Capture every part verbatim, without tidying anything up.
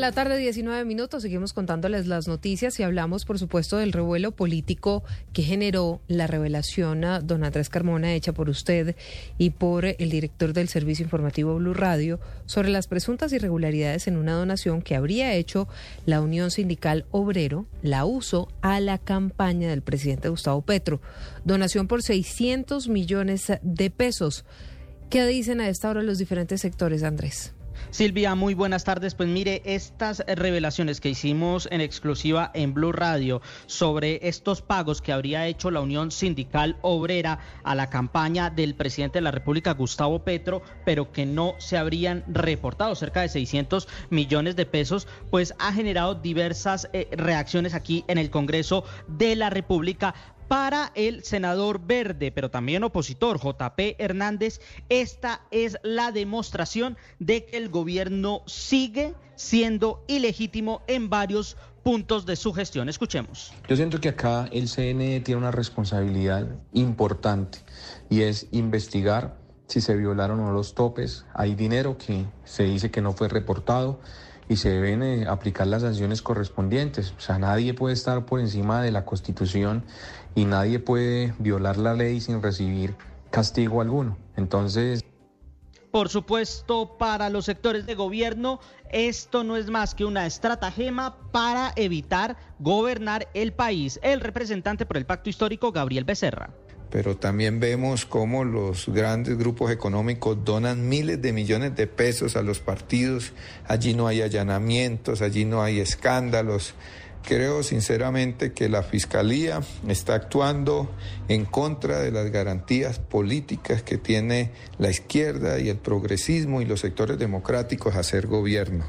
la tarde, diecinueve minutos. Seguimos contándoles las noticias y hablamos, por supuesto, del revuelo político que generó la revelación a don Andrés Carmona hecha por usted y por el director del servicio informativo Blue Radio sobre las presuntas irregularidades en una donación que habría hecho la Unión Sindical Obrero, la U S O, a la campaña del presidente Gustavo Petro. Donación por seiscientos millones de pesos. ¿Qué dicen a esta hora los diferentes sectores, Andrés? Silvia, muy buenas tardes. Pues mire, estas revelaciones que hicimos en exclusiva en Blue Radio sobre estos pagos que habría hecho la Unión Sindical Obrera a la campaña del presidente de la República, Gustavo Petro, pero que no se habrían reportado, cerca de seiscientos millones de pesos, pues ha generado diversas eh, reacciones aquí en el Congreso de la República. Para el senador verde, pero también opositor, J P Hernández, esta es la demostración de que el gobierno sigue siendo ilegítimo en varios puntos de su gestión. Escuchemos. Yo siento que acá el C N E tiene una responsabilidad importante y es investigar si se violaron o no los topes. Hay dinero que se dice que no fue reportado y se deben eh, aplicar las sanciones correspondientes. O sea, nadie puede estar por encima de la Constitución y nadie puede violar la ley sin recibir castigo alguno. Entonces... Por supuesto, para los sectores de gobierno, esto no es más que una estratagema para evitar gobernar el país. El representante por el Pacto Histórico, Gabriel Becerra. Pero también vemos cómo los grandes grupos económicos donan miles de millones de pesos a los partidos. Allí no hay allanamientos, allí no hay escándalos. Creo sinceramente que la Fiscalía está actuando en contra de las garantías políticas que tiene la izquierda y el progresismo y los sectores democráticos a hacer gobierno.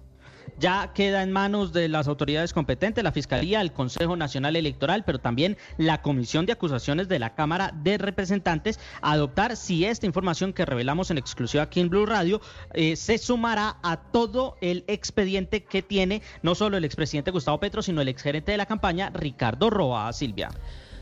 Ya queda en manos de las autoridades competentes, la Fiscalía, el Consejo Nacional Electoral, pero también la Comisión de Acusaciones de la Cámara de Representantes, adoptar si esta información que revelamos en exclusiva aquí en Blue Radio eh, se sumará a todo el expediente que tiene no solo el expresidente Gustavo Petro, sino el exgerente de la campaña, Ricardo Roa. Silvia.